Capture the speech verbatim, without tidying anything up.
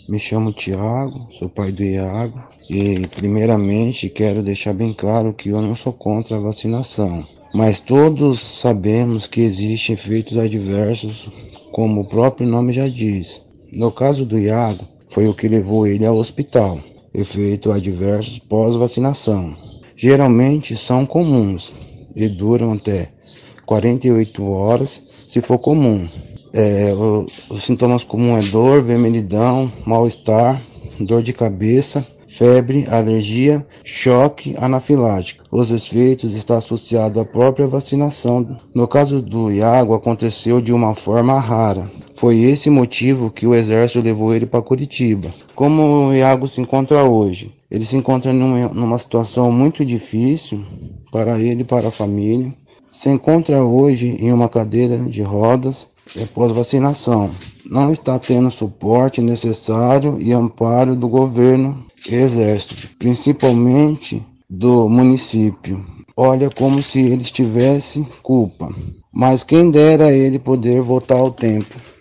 Me chamo Tiago, sou pai do Iago e, primeiramente, quero deixar bem claro que eu não sou contra a vacinação. Mas todos sabemos que existem efeitos adversos, como o próprio nome já diz. No caso do Iago, foi o que levou ele ao hospital. Efeitos adversos pós-vacinação. Geralmente são comuns e duram até quarenta e oito horas, se for comum. É, o, os sintomas comuns é dor, vermelhidão, mal-estar, dor de cabeça, febre, alergia, choque anafilático. Os efeitos estão associados à própria vacinação. No caso do Iago, aconteceu de uma forma rara. Foi esse motivo que o exército levou ele para Curitiba. Como o Iago se encontra hoje? Ele se encontra numa, numa situação muito difícil para ele e para a família. Se encontra hoje em uma cadeira de rodas após vacinação. Não está tendo suporte necessário e amparo do governo e exército, principalmente do município. Olha, como se ele tivesse culpa. Mas quem dera ele poder voltar ao tempo.